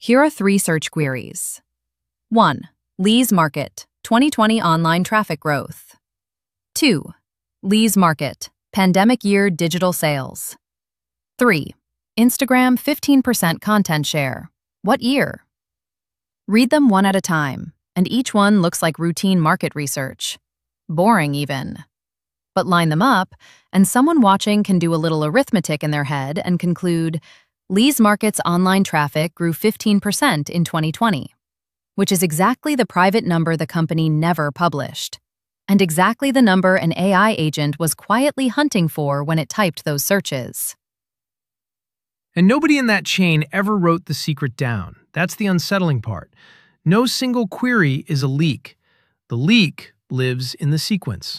Here are three search queries. 1. Lee's Market, 2020 online traffic growth. 2. Lee's Market, pandemic year digital sales. 3. Instagram 15% content share. What year? Read them one at a time, and each one looks like routine market research. Boring even. But line them up, and someone watching can do a little arithmetic in their head and conclude, Lee's Market's online traffic grew 15% in 2020, which is exactly the private number the company never published, and exactly the number an AI agent was quietly hunting for when it typed those searches. And nobody in that chain ever wrote the secret down. That's the unsettling part. No single query is a leak. The leak lives in the sequence.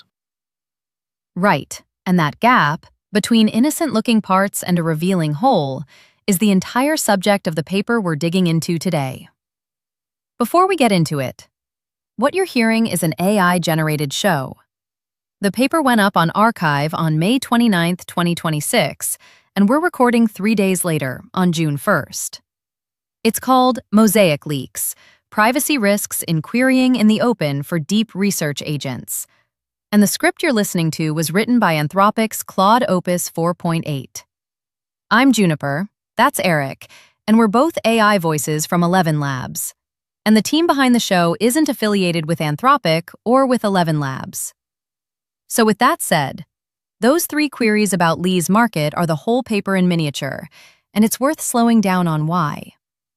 Right, and that gap, between innocent-looking parts and a revealing whole, is the entire subject of the paper we're digging into today. Before we get into it, what you're hearing is an AI-generated show. The paper went up on arXiv on May 29, 2026, and we're recording 3 days later, on June 1st. It's called Mosaic Leaks: Privacy Risks in Querying in the Open for Deep Research Agents. And the script you're listening to was written by Anthropic's Claude Opus 4.8. I'm Juniper, that's Eric, and we're both AI voices from Eleven Labs. And the team behind the show isn't affiliated with Anthropic or with Eleven Labs. So with that said, those three queries about Lee's Market are the whole paper in miniature, and it's worth slowing down on why.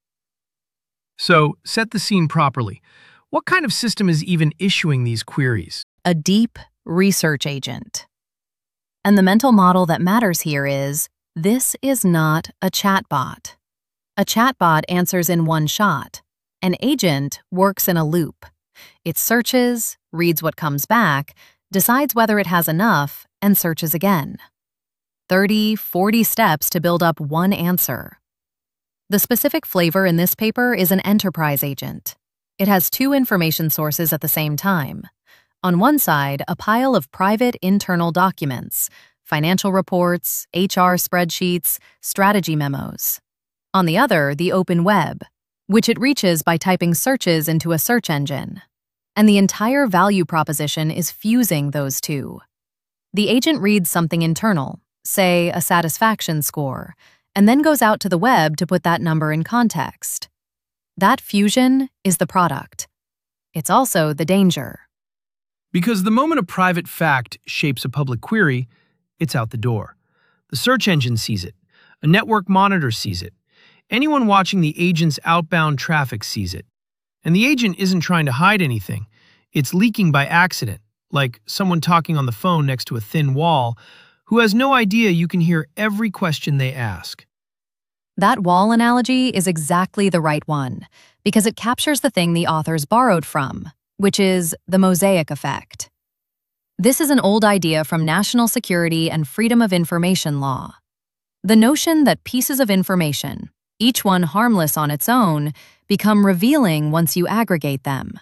So, set the scene properly. What kind of system is even issuing these queries? A deep research agent. And the mental model that matters here is, this is not a chatbot. A chatbot answers in one shot. An agent works in a loop. It searches, reads what comes back, decides whether it has enough, and searches again. 30, 40 steps to build up one answer. The specific flavor in this paper is an enterprise agent. It has two information sources at the same time. On one side, a pile of private internal documents, financial reports, HR spreadsheets, strategy memos. On the other, the open web, which it reaches by typing searches into a search engine. And the entire value proposition is fusing those two. The agent reads something internal, say a satisfaction score, and then goes out to the web to put that number in context. That fusion is the product. It's also the danger. Because the moment a private fact shapes a public query, it's out the door. The search engine sees it. A network monitor sees it. Anyone watching the agent's outbound traffic sees it. And the agent isn't trying to hide anything. It's leaking by accident, like someone talking on the phone next to a thin wall who has no idea you can hear every question they ask. That wall analogy is exactly the right one, because it captures the thing the authors borrowed from, which is the mosaic effect. This is an old idea from national security and freedom of information law. The notion that pieces of information, each one harmless on its own, become revealing once you aggregate them.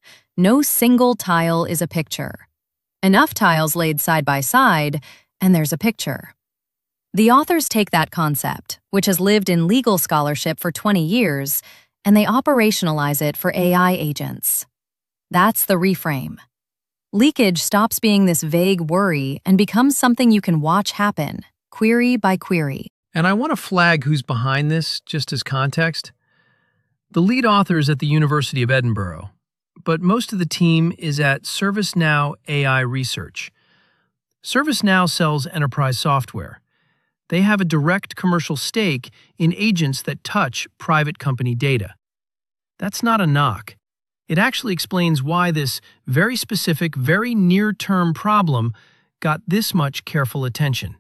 No single tile is a picture. Enough tiles laid side by side, and there's a picture. The authors take that concept, which has lived in legal scholarship for 20 years, and they operationalize it for AI agents. That's the reframe. Leakage stops being this vague worry and becomes something you can watch happen, query by query. And I want to flag who's behind this, just as context. The lead author is at the University of Edinburgh, but most of the team is at ServiceNow AI Research. ServiceNow sells enterprise software. They have a direct commercial stake in agents that touch private company data. That's not a knock. It actually explains why this very specific, very near-term problem got this much careful attention.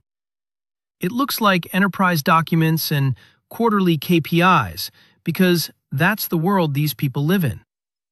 It looks like enterprise documents and quarterly KPIs, because that's the world these people live in.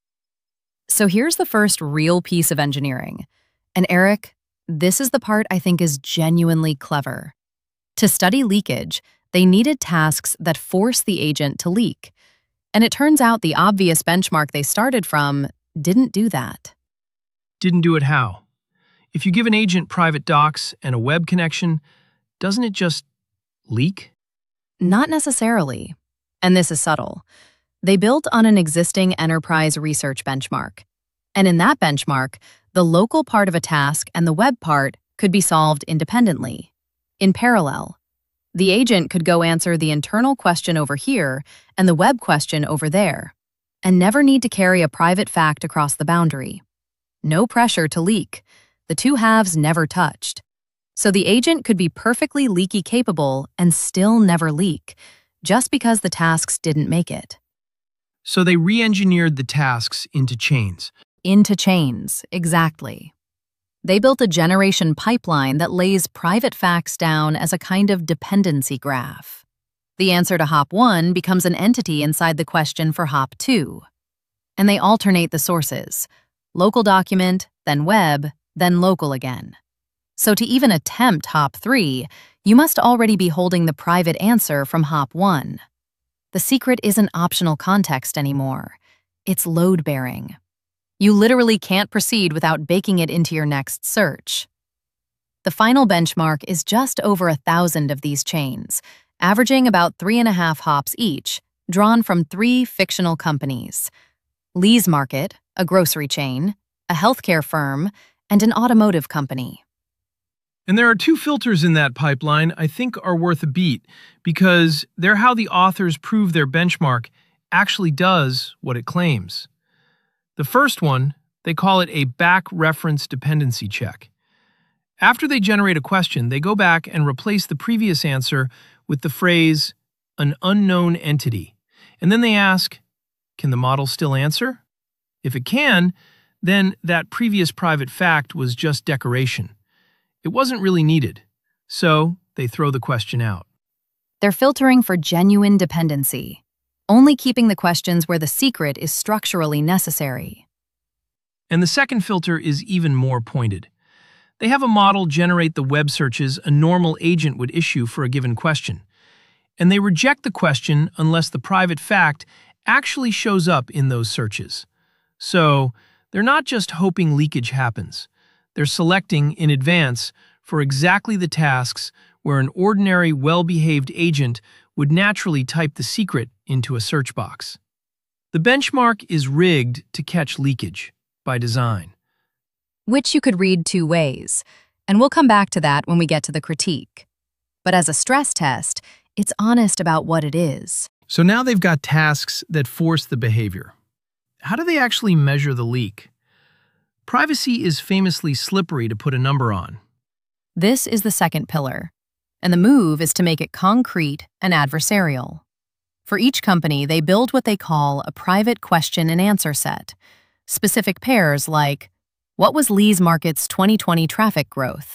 So here's the first real piece of engineering. And Eric, this is the part I think is genuinely clever. To study leakage, they needed tasks that force the agent to leak. And it turns out the obvious benchmark they started from didn't do that. Didn't do it how? If you give an agent private docs and a web connection, doesn't it just leak? Not necessarily. And this is subtle. They built on an existing enterprise research benchmark. And in that benchmark, the local part of a task and the web part could be solved independently, in parallel. The agent could go answer the internal question over here and the web question over there, and never need to carry a private fact across the boundary. No pressure to leak. The two halves never touched. So the agent could be perfectly leaky capable and still never leak, just because the tasks didn't make it. So they re-engineered the tasks into chains. Into chains, exactly. They built a generation pipeline that lays private facts down as a kind of dependency graph. The answer to hop 1 becomes an entity inside the question for hop 2. And they alternate the sources: local document, then web, then local again. So to even attempt hop 3, you must already be holding the private answer from hop 1. The secret isn't optional context anymore. It's load-bearing. You literally can't proceed without baking it into your next search. The final benchmark is just over 1,000 of these chains, averaging about 3.5 hops each, drawn from 3 fictional companies: Lee's Market, a grocery chain, a healthcare firm, and an automotive company. And there are 2 filters in that pipeline I think are worth a beat, because they're how the authors prove their benchmark actually does what it claims. The first one, they call it a back reference dependency check. After they generate a question, they go back and replace the previous answer with the phrase, an unknown entity. And then they ask, can the model still answer? If it can, then that previous private fact was just decoration. It wasn't really needed, so they throw the question out. They're filtering for genuine dependency, only keeping the questions where the secret is structurally necessary. And the second filter is even more pointed. They have a model generate the web searches a normal agent would issue for a given question, and they reject the question unless the private fact actually shows up in those searches. So, they're not just hoping leakage happens. They're selecting in advance for exactly the tasks where an ordinary, well-behaved agent would naturally type the secret into a search box. The benchmark is rigged to catch leakage by design. Which you could read 2 ways, and we'll come back to that when we get to the critique. But as a stress test, it's honest about what it is. So now they've got tasks that force the behavior. How do they actually measure the leak? Privacy is famously slippery to put a number on. This is the second pillar, and the move is to make it concrete and adversarial. For each company, they build what they call a private question and answer set. Specific pairs like, what was Lee's Market's 2020 traffic growth?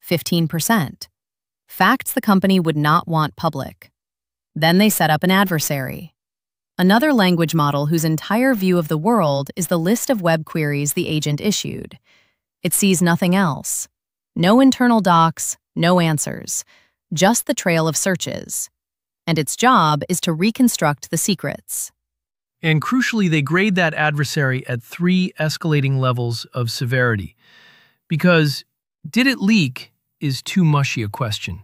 15%. Facts the company would not want public. Then they set up an adversary. Another language model whose entire view of the world is the list of web queries the agent issued. It sees nothing else. No internal docs, no answers, just the trail of searches. And its job is to reconstruct the secrets. And crucially, they grade that adversary at 3 escalating levels of severity. Because did it leak is too mushy a question.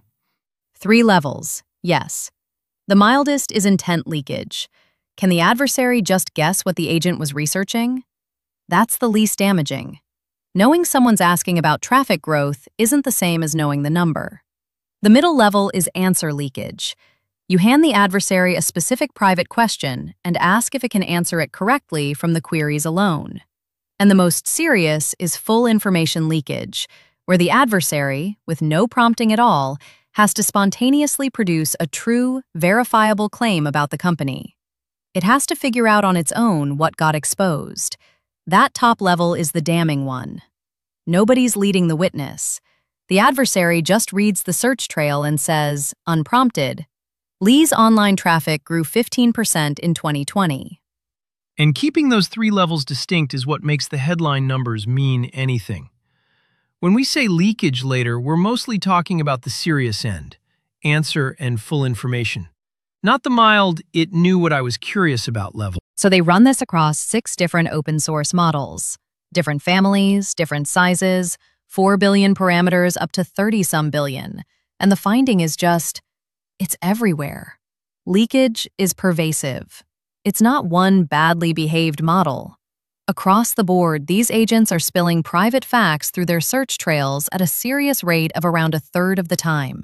3 levels, yes. The mildest is intent leakage. Can the adversary just guess what the agent was researching? That's the least damaging. Knowing someone's asking about traffic growth isn't the same as knowing the number. The middle level is answer leakage. You hand the adversary a specific private question and ask if it can answer it correctly from the queries alone. And the most serious is full information leakage, where the adversary, with no prompting at all, has to spontaneously produce a true, verifiable claim about the company. It has to figure out on its own what got exposed. That top level is the damning one. Nobody's leading the witness. The adversary just reads the search trail and says, unprompted, Lee's online traffic grew 15% in 2020. And keeping those 3 levels distinct is what makes the headline numbers mean anything. When we say leakage later, we're mostly talking about the serious end, answer and full information. Not the mild, it knew what I was curious about level. So they run this across 6 different open source models. Different families, different sizes, 4 billion parameters up to 30-some billion. And the finding is just, it's everywhere. Leakage is pervasive. It's not one badly behaved model. Across the board, these agents are spilling private facts through their search trails at a serious rate of around a third of the time.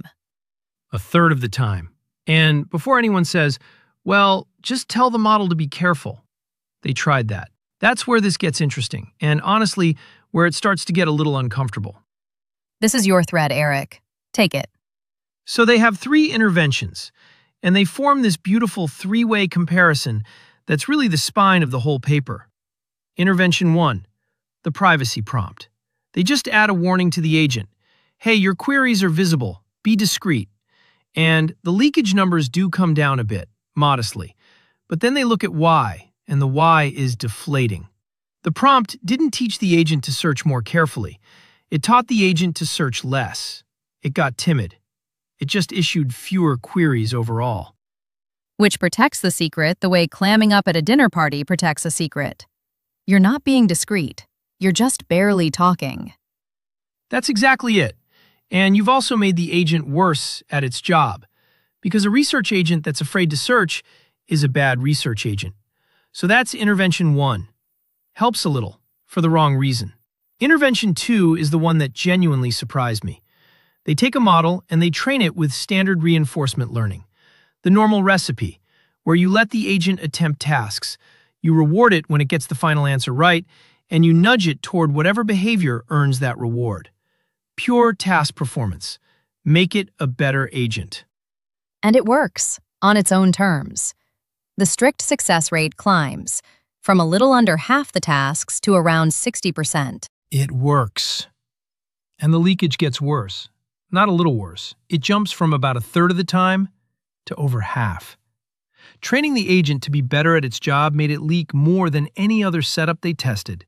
A third of the time. And before anyone says, well, just tell the model to be careful, they tried that. That's where this gets interesting, and honestly, where it starts to get a little uncomfortable. This is your thread, Eric. Take it. So they have three interventions, and they form this beautiful three-way comparison that's really the spine of the whole paper. Intervention 1, the privacy prompt. They just add a warning to the agent. Hey, your queries are visible. Be discreet. And the leakage numbers do come down a bit, modestly. But then they look at why, and the why is deflating. The prompt didn't teach the agent to search more carefully. It taught the agent to search less. It got timid. It just issued fewer queries overall. Which protects the secret the way clamming up at a dinner party protects a secret. You're not being discreet. You're just barely talking. That's exactly it. And you've also made the agent worse at its job, because a research agent that's afraid to search is a bad research agent. So that's intervention 1. Helps a little, for the wrong reason. Intervention 2 is the one that genuinely surprised me. They take a model and they train it with standard reinforcement learning, the normal recipe, where you let the agent attempt tasks, you reward it when it gets the final answer right, and you nudge it toward whatever behavior earns that reward. Pure task performance. Make it a better agent. And it works, on its own terms. The strict success rate climbs, from a little under half the tasks to around 60%. It works. And the leakage gets worse. Not a little worse. It jumps from about a third of the time to over half. Training the agent to be better at its job made it leak more than any other setup they tested.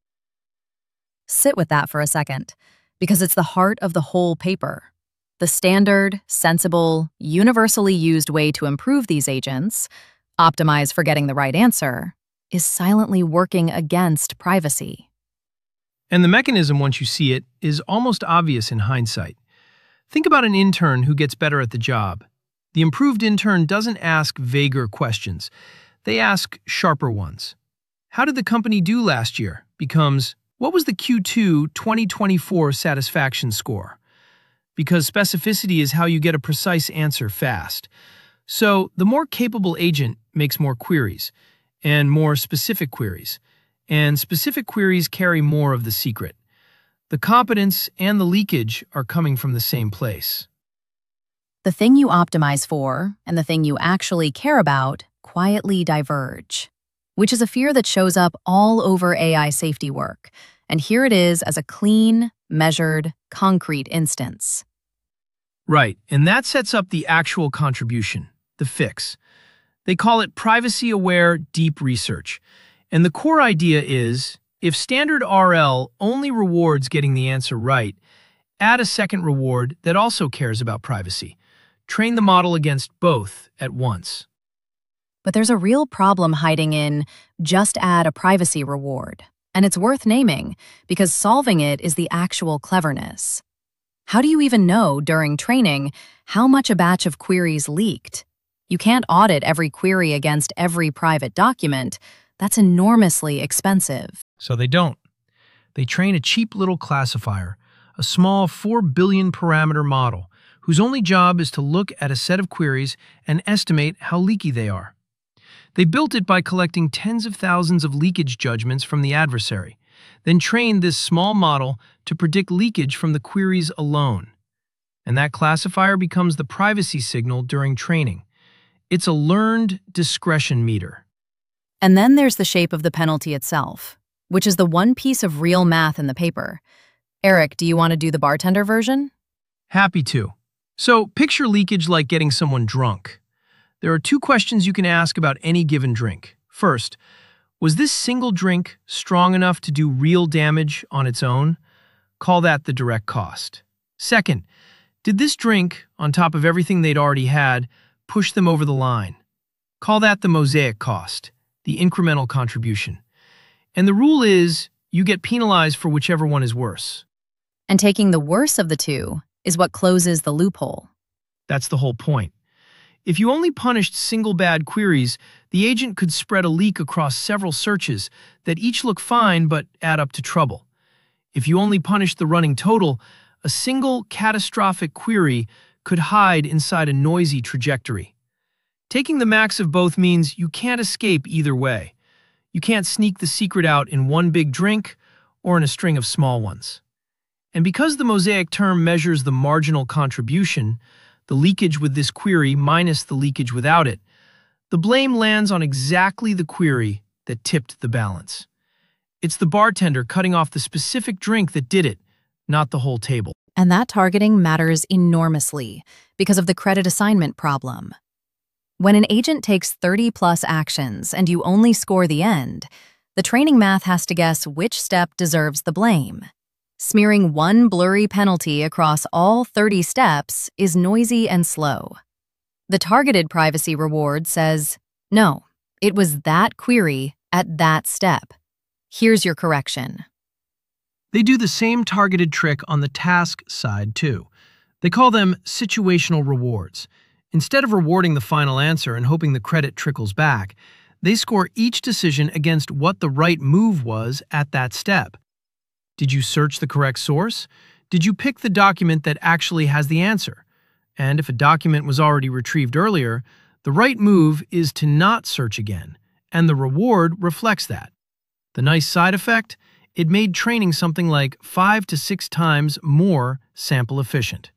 Sit with that for a second, because it's the heart of the whole paper. The standard, sensible, universally used way to improve these agents, optimize for getting the right answer, is silently working against privacy. And the mechanism, once you see it, is almost obvious in hindsight. Think about an intern who gets better at the job. The improved intern doesn't ask vaguer questions. They ask sharper ones. How did the company do last year? Becomes, what was the Q2 2024 satisfaction score? Because specificity is how you get a precise answer fast. So the more capable agent makes more queries, and more specific queries. And specific queries carry more of the secret. The competence and the leakage are coming from the same place. The thing you optimize for and the thing you actually care about quietly diverge, which is a fear that shows up all over AI safety work. And here it is as a clean, measured, concrete instance. Right, and that sets up the actual contribution, the fix. They call it privacy-aware deep research. And the core idea is, if standard RL only rewards getting the answer right, add a second reward that also cares about privacy. Train the model against both at once. But there's a real problem hiding in just add a privacy reward. And it's worth naming, because solving it is the actual cleverness. How do you even know, during training, how much a batch of queries leaked? You can't audit every query against every private document. That's enormously expensive. So they don't. They train a cheap little classifier, a small 4 billion parameter model, whose only job is to look at a set of queries and estimate how leaky they are. They built it by collecting tens of thousands of leakage judgments from the adversary, then trained this small model to predict leakage from the queries alone. And that classifier becomes the privacy signal during training. It's a learned discretion meter. And then there's the shape of the penalty itself, which is the one piece of real math in the paper. Eric, do you want to do the bartender version? Happy to. So picture leakage like getting someone drunk. There are two questions you can ask about any given drink. First, was this single drink strong enough to do real damage on its own? Call that the direct cost. Second, did this drink, on top of everything they'd already had, push them over the line? Call that the mosaic cost, the incremental contribution. And the rule is, you get penalized for whichever one is worse. And taking the worse of the two is what closes the loophole. That's the whole point. If you only punished single bad queries, the agent could spread a leak across several searches that each look fine but add up to trouble. If you only punished the running total, a single catastrophic query could hide inside a noisy trajectory. Taking the max of both means you can't escape either way. You can't sneak the secret out in one big drink or in a string of small ones. And because the mosaic term measures the marginal contribution, the leakage with this query minus the leakage without it, the blame lands on exactly the query that tipped the balance. It's the bartender cutting off the specific drink that did it, not the whole table. And that targeting matters enormously because of the credit assignment problem. When an agent takes 30+ actions and you only score the end, the training math has to guess which step deserves the blame. Smearing one blurry penalty across all 30 steps is noisy and slow. The targeted privacy reward says, no, it was that query at that step. Here's your correction. They do the same targeted trick on the task side, too. They call them situational rewards. Instead of rewarding the final answer and hoping the credit trickles back, they score each decision against what the right move was at that step. Did you search the correct source? Did you pick the document that actually has the answer? And if a document was already retrieved earlier, the right move is to not search again, and the reward reflects that. The nice side effect? It made training something like 5 to 6 times more sample efficient.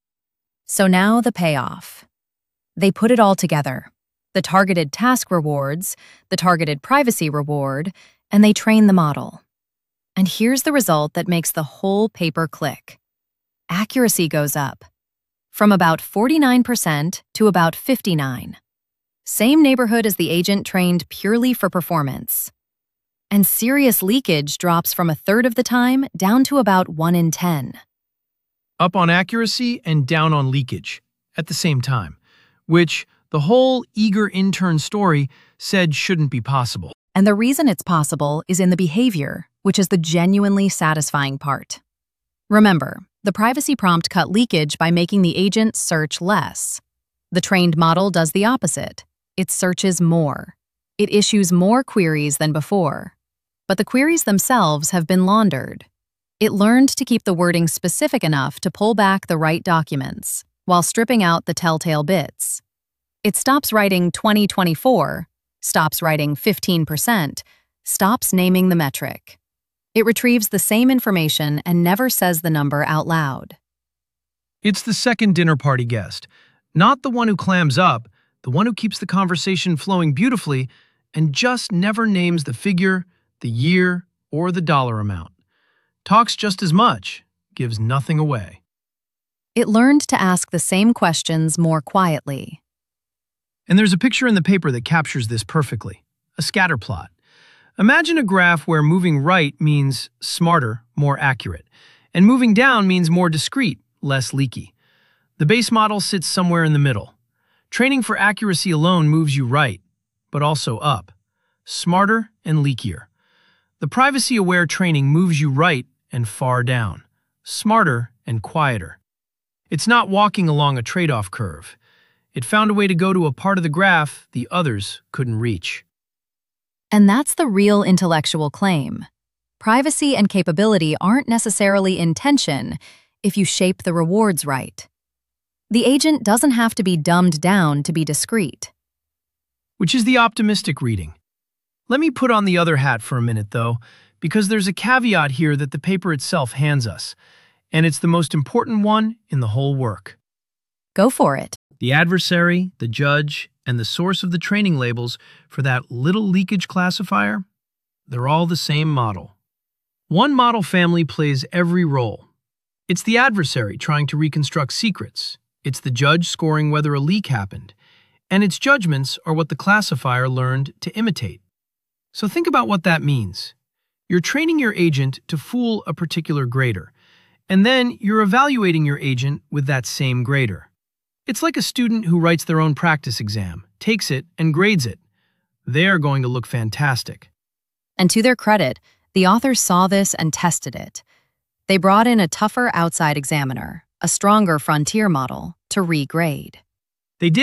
So now the payoff. They put it all together. The targeted task rewards, the targeted privacy reward, and they train the model. And here's the result that makes the whole paper click. Accuracy goes up, from about 49% to about 59%. Same neighborhood as the agent trained purely for performance. And serious leakage drops from 1/3 of the time down to about 1 in 10. Up on accuracy and down on leakage at the same time, which the whole eager intern story said shouldn't be possible. And the reason it's possible is in the behavior, which is the genuinely satisfying part. Remember, the privacy prompt cut leakage by making the agent search less. The trained model does the opposite. It searches more. It issues more queries than before. But the queries themselves have been laundered. It learned to keep the wording specific enough to pull back the right documents, while stripping out the telltale bits. It stops writing 2024, stops writing 15%, stops naming the metric. It retrieves the same information and never says the number out loud. It's the second dinner party guest, not the one who clams up, the one who keeps the conversation flowing beautifully and just never names the figure, the year, or the dollar amount. Talks just as much, gives nothing away. It learned to ask the same questions more quietly. And there's a picture in the paper that captures this perfectly, a scatter plot. Imagine a graph where moving right means smarter, more accurate, and moving down means more discrete, less leaky. The base model sits somewhere in the middle. Training for accuracy alone moves you right, but also up, smarter and leakier. The privacy-aware training moves you right and far down, smarter and quieter. It's not walking along a trade-off curve. It found a way to go to a part of the graph the others couldn't reach. And that's the real intellectual claim. Privacy and capability aren't necessarily in tension if you shape the rewards right. The agent doesn't have to be dumbed down to be discreet. Which is the optimistic reading. Let me put on the other hat for a minute, though, because there's a caveat here that the paper itself hands us, and it's the most important one in the whole work. Go for it. The adversary, the judge, and the source of the training labels for that little leakage classifier, they're all the same model. One model family plays every role. It's the adversary trying to reconstruct secrets. It's the judge scoring whether a leak happened. And its judgments are what the classifier learned to imitate. So think about what that means. You're training your agent to fool a particular grader, and then you're evaluating your agent with that same grader. It's like a student who writes their own practice exam, takes it, and grades it. They're going to look fantastic. And to their credit, the authors saw this and tested it. They brought in a tougher outside examiner, a stronger frontier model, to regrade. They did,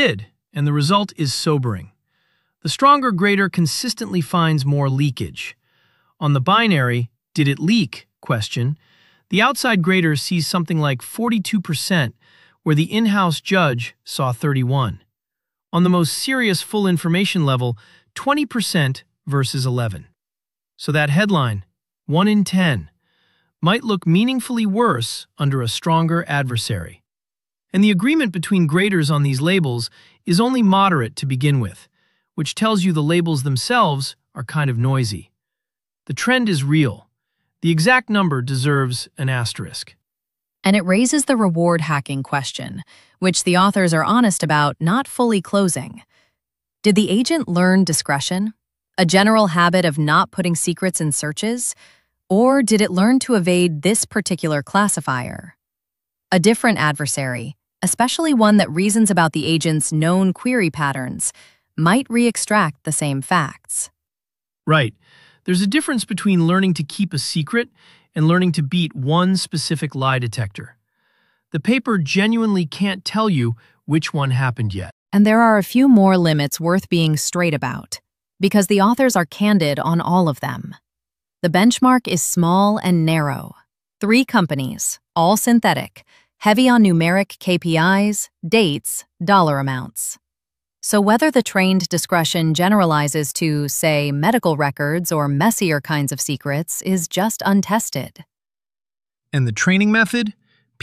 and the result is sobering. The stronger grader consistently finds more leakage. On the binary, did it leak question, the outside grader sees something like 42%, where the in-house judge saw 31%. On the most serious full information level, 20% versus 11%. So that headline, 1 in 10, might look meaningfully worse under a stronger adversary. And the agreement between graders on these labels is only moderate to begin with, which tells you the labels themselves are kind of noisy. The trend is real. The exact number deserves an asterisk. And it raises the reward hacking question, which the authors are honest about not fully closing. Did the agent learn discretion? A general habit of not putting secrets in searches? Or did it learn to evade this particular classifier? A different adversary, especially one that reasons about the agent's known query patterns, might re-extract the same facts. Right. There's a difference between learning to keep a secret and learning to beat one specific lie detector. The paper genuinely can't tell you which one happened yet. And there are a few more limits worth being straight about, because the authors are candid on all of them. The benchmark is small and narrow. 3 companies, all synthetic, heavy on numeric KPIs, dates, dollar amounts. So whether the trained discretion generalizes to, say, medical records or messier kinds of secrets is just untested. And the training method,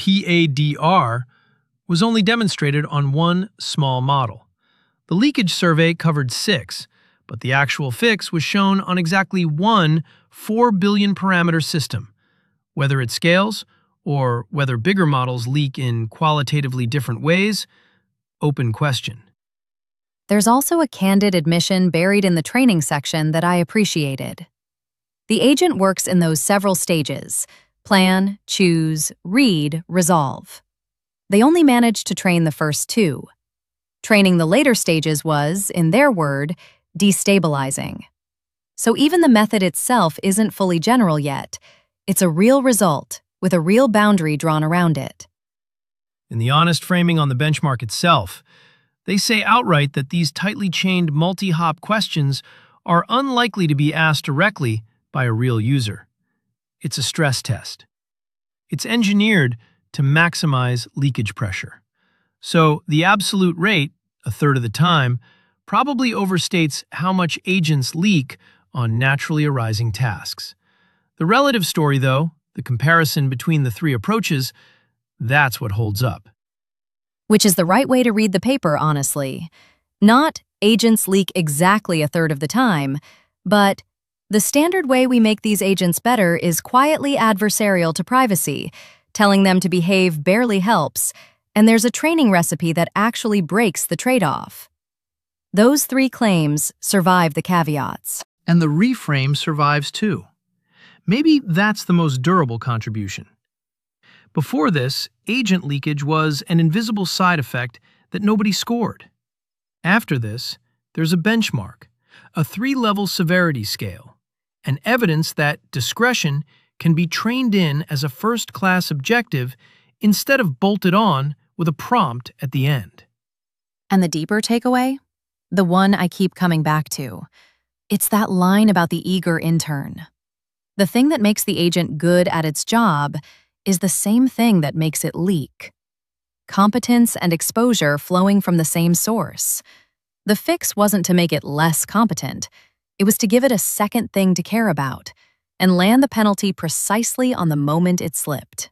PADR, was only demonstrated on one small model. The leakage survey covered 6, but the actual fix was shown on exactly one 4 billion parameter system. Whether it scales, or whether bigger models leak in qualitatively different ways, open question. There's also a candid admission buried in the training section that I appreciated. The agent works in those several stages: plan, choose, read, resolve. They only managed to train the first 2. Training the later stages was, in their word, destabilizing. So even the method itself isn't fully general yet. It's a real result, with a real boundary drawn around it. In the honest framing on the benchmark itself, they say outright that these tightly chained multi-hop questions are unlikely to be asked directly by a real user. It's a stress test. It's engineered to maximize leakage pressure. So the absolute rate, a third of the time, probably overstates how much agents leak on naturally arising tasks. The relative story, though, the comparison between the 3 approaches, that's what holds up. Which is the right way to read the paper, honestly. Not agents leak exactly a third of the time, but the standard way we make these agents better is quietly adversarial to privacy. Telling them to behave barely helps, and there's a training recipe that actually breaks the trade-off. Those 3 claims survive the caveats. And the reframe survives too. Maybe that's the most durable contribution. Before this, agent leakage was an invisible side effect that nobody scored. After this, there's a benchmark, a 3-level severity scale, and evidence that discretion can be trained in as a first-class objective instead of bolted on with a prompt at the end. And the deeper takeaway? The one I keep coming back to. It's that line about the eager intern. The thing that makes the agent good at its job is the same thing that makes it leak. Competence and exposure flowing from the same source. The fix wasn't to make it less competent. It was to give it a second thing to care about and land the penalty precisely on the moment it slipped.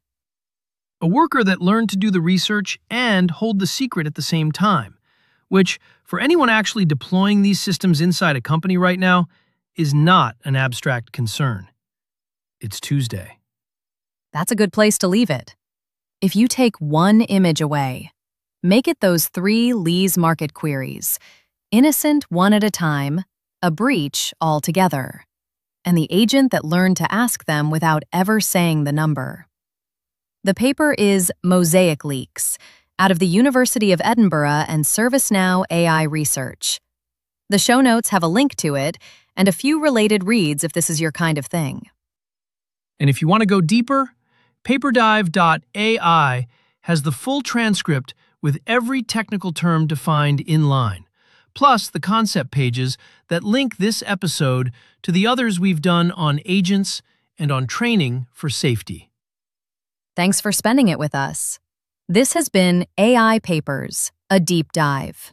A worker that learned to do the research and hold the secret at the same time, which, for anyone actually deploying these systems inside a company right now, is not an abstract concern. It's Tuesday. That's a good place to leave it. If you take one image away, make it those 3 Lee's Market queries, innocent one at a time, a breach altogether, and the agent that learned to ask them without ever saying the number. The paper is Mosaic Leaks, out of the University of Edinburgh and ServiceNow AI Research. The show notes have a link to it and a few related reads if this is your kind of thing. And if you want to go deeper, paperdive.ai has the full transcript with every technical term defined in line, plus the concept pages that link this episode to the others we've done on agents and on training for safety. Thanks for spending it with us. This has been AI Papers, a deep dive.